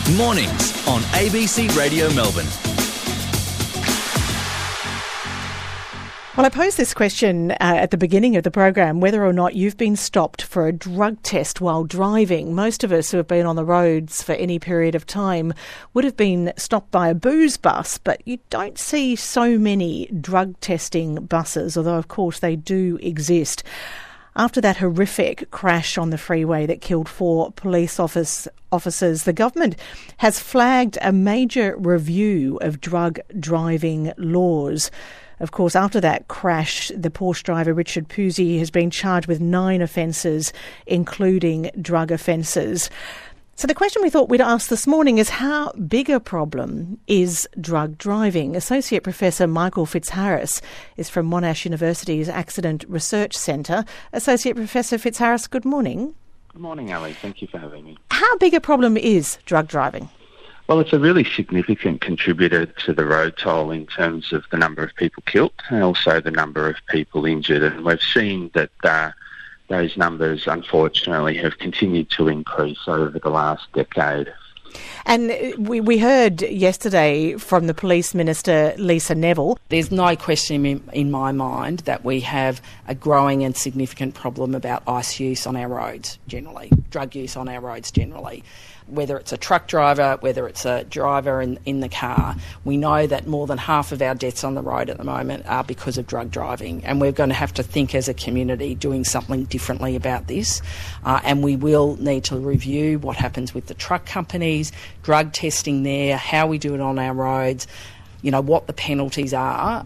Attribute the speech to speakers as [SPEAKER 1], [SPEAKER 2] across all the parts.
[SPEAKER 1] Mornings on ABC Radio Melbourne.
[SPEAKER 2] Well, I posed this question at the beginning of the program, whether or not you've been stopped for a drug test while driving. Most of us who have been on the roads for any period of time would have been stopped by a booze bus, but you don't see so many drug testing buses, although of course they do exist. After that horrific crash on the freeway that killed 4 police officers, the government has flagged a major review of drug driving laws. Of course, after that crash, the Porsche driver Richard Pusey has been charged with 9 offences, including drug offences. So the question we thought we'd ask this morning is, how big a problem is drug driving? Associate Professor Michael Fitzharris is from Monash University's Accident Research Centre. Associate Professor Fitzharris, good morning.
[SPEAKER 3] Good morning, Ali. Thank you for having me.
[SPEAKER 2] How big a problem is drug driving?
[SPEAKER 3] Well, it's a really significant contributor to the road toll in terms of the number of people killed and also the number of people injured. And we've seen that those numbers, unfortunately, have continued to increase over the last decade.
[SPEAKER 2] And we heard yesterday from the Police Minister, Lisa Neville.
[SPEAKER 4] There's no question in my mind that we have a growing and significant problem about ice use on our roads generally, drug use on our roads generally. Whether it's a truck driver, whether it's a driver in the car, we know that more than half of our deaths on the road at the moment are because of drug driving, and we're going to have to think as a community doing something differently about this, and we will need to review what happens with the truck companies, drug testing there, how we do it on our roads, you know, what the penalties are.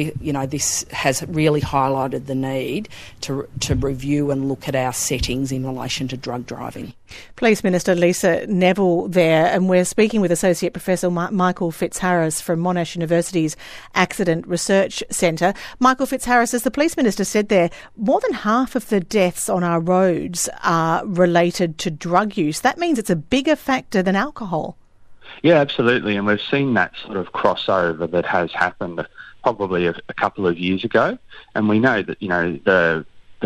[SPEAKER 4] This has really highlighted the need to review and look at our settings in relation to drug driving.
[SPEAKER 2] Police Minister Lisa Neville there, and we're speaking with Associate Professor Michael Fitzharris from Monash University's Accident Research Centre. Michael Fitzharris, as the Police Minister said there, more than half of the deaths on our roads are related to drug use. That means it's a bigger factor than alcohol.
[SPEAKER 3] Yeah, absolutely, and we've seen that sort of crossover that has happened probably a couple of years ago, and we know that, you know, the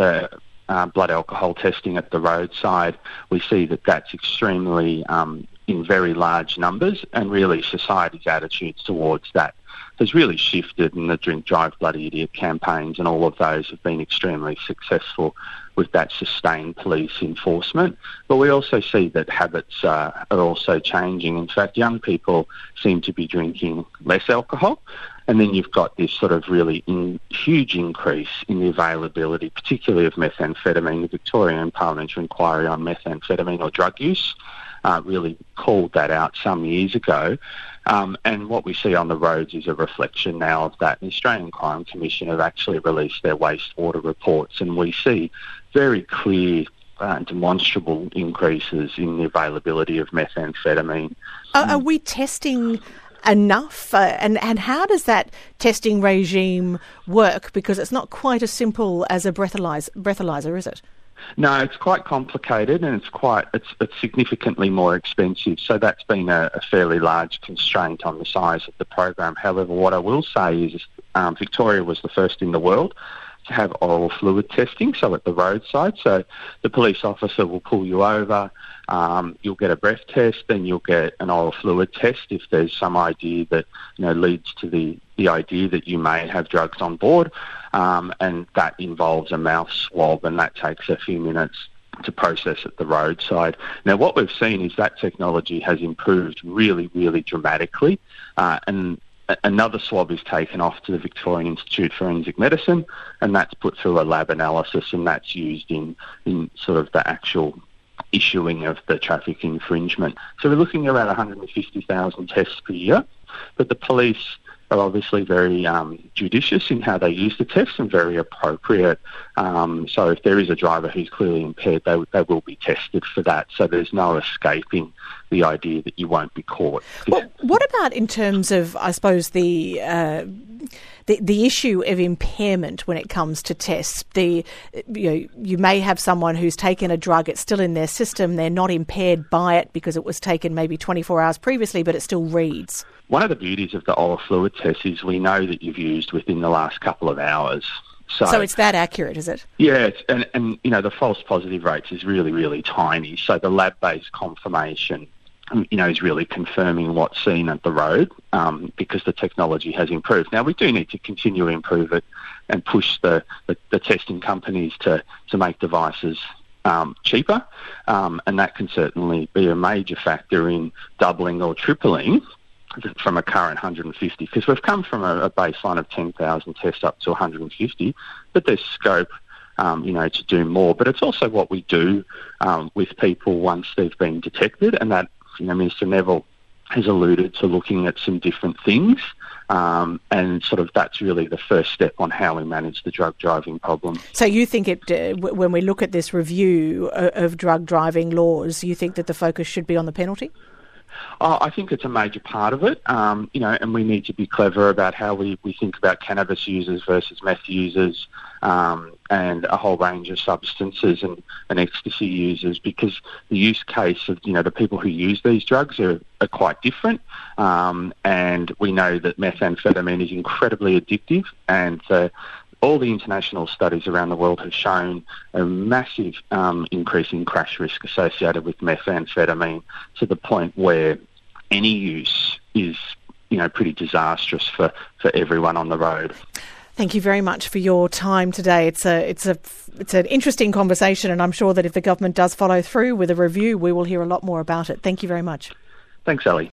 [SPEAKER 3] blood alcohol testing at the roadside, we see that that's extremely in very large numbers, and really society's attitudes towards that has really shifted, and the Drink Drive Bloody Idiot campaigns and all of those have been extremely successful with that sustained police enforcement. But we also see that habits are also changing. In fact, young people seem to be drinking less alcohol, and then you've got this sort of really huge increase in the availability, particularly of methamphetamine. The Victorian Parliamentary Inquiry on Methamphetamine or Drug Use really called that out some years ago. And what we see on the roads is a reflection now of that. The Australian Crime Commission have actually released their wastewater reports, and we see very clear demonstrable increases in the availability of methamphetamine.
[SPEAKER 2] Are we testing enough? And how does that testing regime work? Because it's not quite as simple as a breathalyzer, is it?
[SPEAKER 3] No, it's quite complicated, and it's significantly more expensive. So that's been a fairly large constraint on the size of the program. However, what I will say is Victoria was the first in the world to have oral fluid testing, so at the roadside. So the police officer will pull you over, you'll get a breath test, then you'll get an oral fluid test if there's some idea that, you know, leads to the idea that you may have drugs on board, and that involves a mouth swab, and that takes a few minutes to process at the roadside. Now, what we've seen is that technology has improved really, really dramatically, and another swab is taken off to the Victorian Institute of Forensic Medicine, and that's put through a lab analysis, and that's used in sort of the actual issuing of the traffic infringement. So we're looking at around 150,000 tests per year, but the police are obviously very judicious in how they use the tests and very appropriate. So if there is a driver who's clearly impaired, they will be tested for that. So there's no escaping the idea that you won't be caught.
[SPEAKER 2] Well, what about in terms of, I suppose, the issue of impairment when it comes to tests? You may have someone who's taken a drug, it's still in their system, they're not impaired by it because it was taken maybe 24 hours previously, but it still reads.
[SPEAKER 3] One of the beauties of the oral fluid test is we know that you've used within the last couple of hours.
[SPEAKER 2] So it's that accurate, is it?
[SPEAKER 3] Yeah, and you know, the false positive rates is really, really tiny. So the lab-based confirmation is really confirming what's seen at the road because the technology has improved. Now, we do need to continue to improve it and push the testing companies to make devices cheaper, and that can certainly be a major factor in doubling or tripling from a current 150, because we've come from a baseline of 10,000 tests up to 150, but there's scope to do more. But it's also what we do with people once they've been detected, and that, Minister Neville has alluded to looking at some different things, and sort of that's really the first step on how we manage the drug driving problem.
[SPEAKER 2] So you think when we look at this review of drug driving laws, you think that the focus should be on the penalty?
[SPEAKER 3] I think it's a major part of it, and we need to be clever about how we think about cannabis users versus meth users, and a whole range of substances and ecstasy users, because the use case of, the people who use these drugs are quite different, and we know that methamphetamine is incredibly addictive, and all the international studies around the world have shown a massive increase in crash risk associated with methamphetamine, to the point where any use is, pretty disastrous for everyone on the road.
[SPEAKER 2] Thank you very much for your time today. It's an interesting conversation, and I'm sure that if the government does follow through with a review, we will hear a lot more about it. Thank you very much.
[SPEAKER 3] Thanks, Ellie.